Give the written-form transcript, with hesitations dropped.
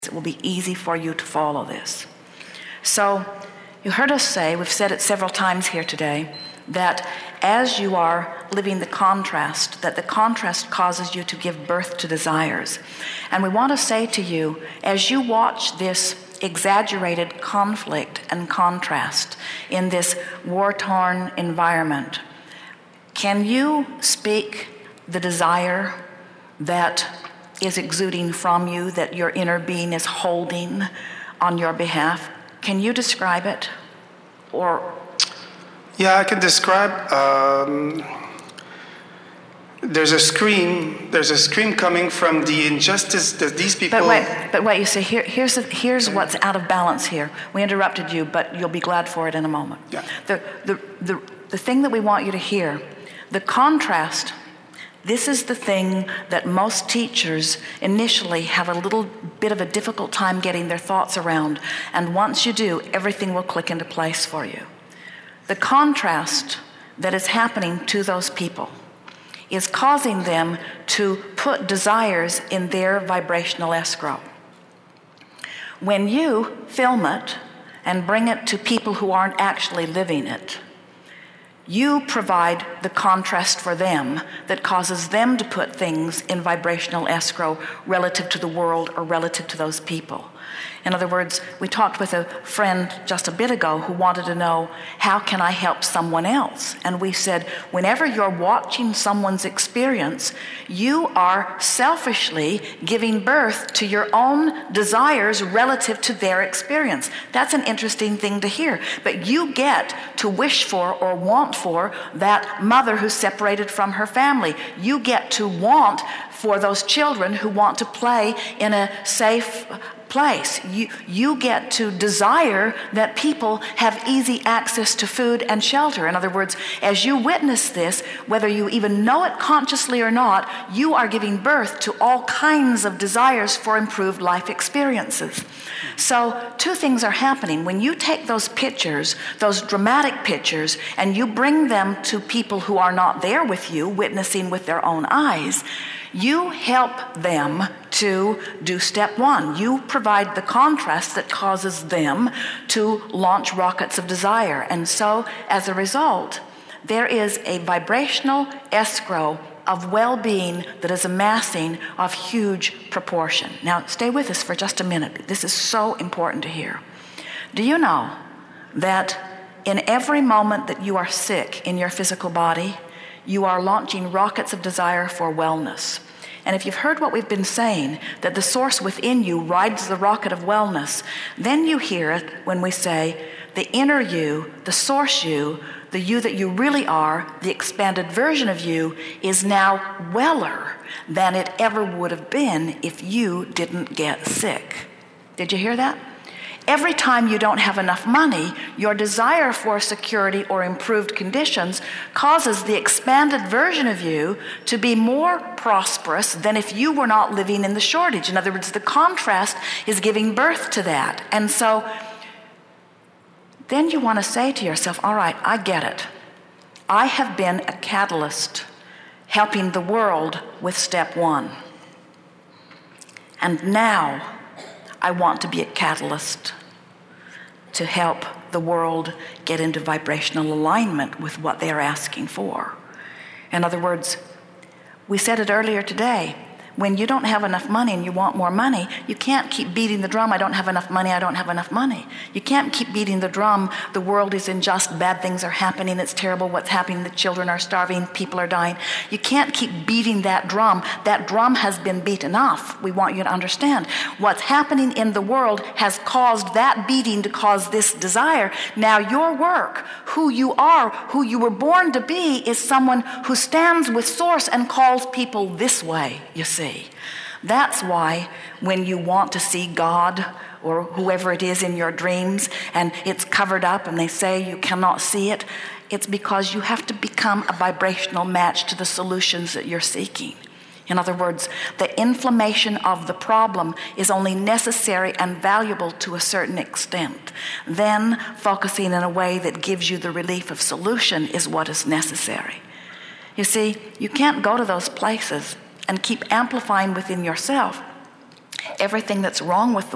It will be easy for you to follow this. So you heard us say, we've said it several times here today, that as you are living the contrast, that the contrast causes you to give birth to desires. And we want to say to you, as you watch this exaggerated conflict and contrast in this war-torn environment, can you speak the desire that is exuding from you, that your inner being is holding on your behalf? Can you describe it? Or yeah, I can describe. There's a scream coming from the injustice that these people. But wait. You see, here's what's out of balance here. We interrupted you, but you'll be glad for it in a moment. Yeah. The thing that we want you to hear, the contrast. This is the thing that most teachers initially have a little bit of a difficult time getting their thoughts around. And once you do, everything will click into place for you. The contrast that is happening to those people is causing them to put desires in their vibrational escrow. When you film it and bring it to people who aren't actually living it, you provide the contrast for them that causes them to put things in vibrational escrow relative to the world or relative to those people. In other words, we talked with a friend just a bit ago who wanted to know, how can I help someone else? And we said, whenever you're watching someone's experience, you are selfishly giving birth to your own desires relative to their experience. That's an interesting thing to hear. But you get to wish for or want for that mother who's separated from her family. You get to want for those children who want to play in a safe place. You get to desire that people have easy access to food and shelter. In other words, as you witness this, whether you even know it consciously or not, you are giving birth to all kinds of desires for improved life experiences. So two things are happening. When you take those pictures, those dramatic pictures, and you bring them to people who are not there with you, witnessing with their own eyes, you help them to do step one. You provide the contrast that causes them to launch rockets of desire. And so, as a result, there is a vibrational escrow of well-being that is amassing of huge proportion. Now, stay with us for just a minute. This is so important to hear. Do you know that in every moment that you are sick in your physical body, you are launching rockets of desire for wellness? And if you've heard what we've been saying, that the source within you rides the rocket of wellness, then you hear it when we say the inner you, the source you, the you that you really are, the expanded version of you, is now weller than it ever would have been if you didn't get sick. Did you hear that? Every time you don't have enough money, your desire for security or improved conditions causes the expanded version of you to be more prosperous than if you were not living in the shortage. In other words, the contrast is giving birth to that. And so then you want to say to yourself, all right, I get it. I have been a catalyst helping the world with step one. And now I want to be a catalyst to help the world get into vibrational alignment with what they're asking for. In other words, we said it earlier today, when you don't have enough money and you want more money, you can't keep beating the drum, I don't have enough money, I don't have enough money. You can't keep beating the drum, the world is unjust, bad things are happening, it's terrible what's happening, the children are starving, people are dying. You can't keep beating that drum. That drum has been beat enough. We want you to understand. What's happening in the world has caused that beating to cause this desire. Now your work, who you are, who you were born to be, is someone who stands with Source and calls people this way, you see. That's why when you want to see God or whoever it is in your dreams and it's covered up and they say you cannot see it, it's because you have to become a vibrational match to the solutions that you're seeking. In other words, the inflammation of the problem is only necessary and valuable to a certain extent. Then focusing in a way that gives you the relief of solution is what is necessary. You see, you can't go to those places and keep amplifying within yourself everything that's wrong with the